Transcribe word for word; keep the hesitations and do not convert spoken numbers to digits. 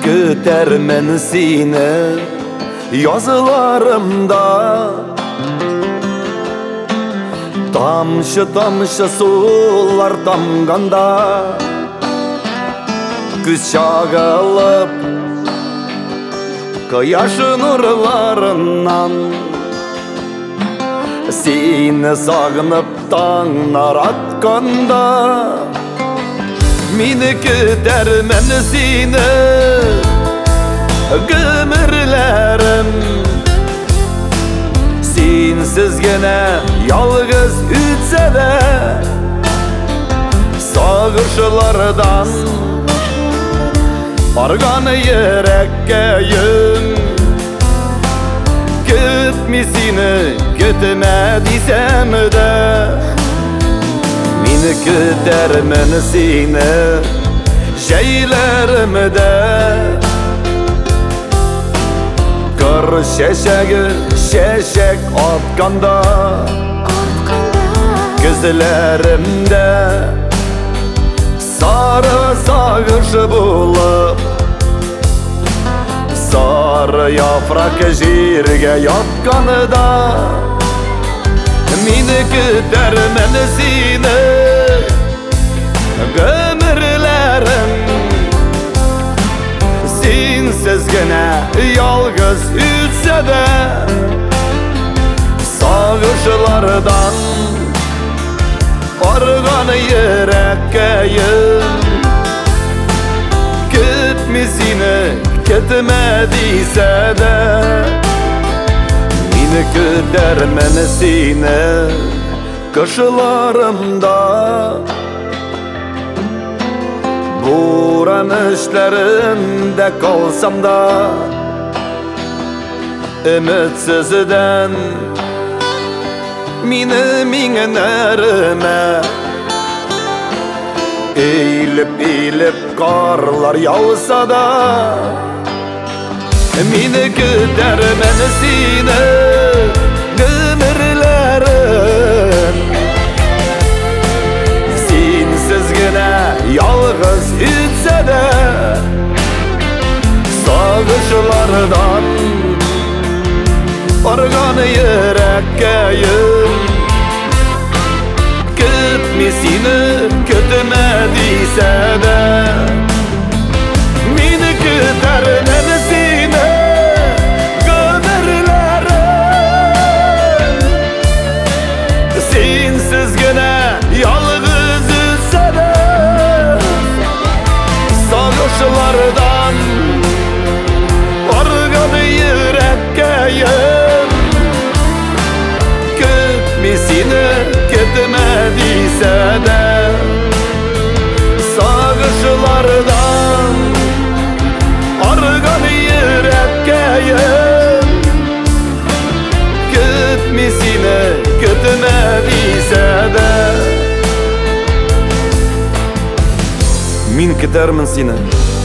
Kötermen seni yazılarımda, tamşı tamşı sular damganda, küz çağılıp kıyaş nurlarından seni sağınıp tağlar atkanda, meni kötermen seni gömürlerim. Sensiz gene yalgız ütse de sağışlardan argan yürekke yün, kötmesini kötüme desem de meni kötermen seni şeylerimde. Kır şeşegi şeşek atkanda, gözlerimde sarı sağış bulup, sarı yaprak jirge yapkanıda meni kötermen seni gömürlerim. Sensiz gene yalgız ütse de sağışlardan argan yürekke yün, kötmesini kötüme dese de meni kötermen seni kışlarımda. Buran işlerinde kalsam da ümitsizden meni minnerime eğilip eğilip karlar yağsa da meni kötermen seni gömürlerim. Sensiz gene yalgız ütse de sağışlardan argan yürekke yün, kötmesini kötüme dese de meni kötermen seni gömürlerim. Sensiz gene yalgız ütse de sağışlardan argan yürekke yün, kötmesini kötüme dese de sağışlardan argan yürekke yün, kötmesini kötüme dese de men kötermen seni